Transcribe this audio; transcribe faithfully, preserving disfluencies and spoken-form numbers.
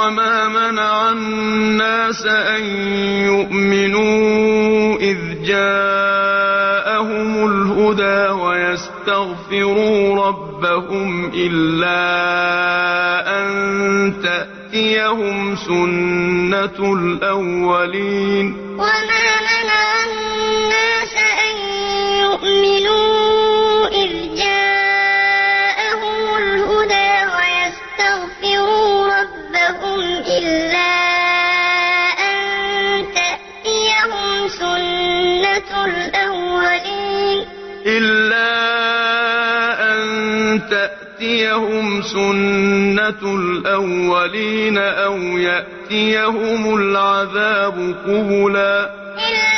وما منع الناس أن يؤمنوا إذ جاءهم الهدى ويستغفروا ربهم إلا أن تأتيهم سنة الأولين وما منع الناس أن يؤمنوا إذ جاءهم الهدى ويستغفروا ربهم إلا أن تأتيهم سنة الأولين إلا أن تأتيهم سنة الأولين أو يأتيهم العذاب قبلا إلا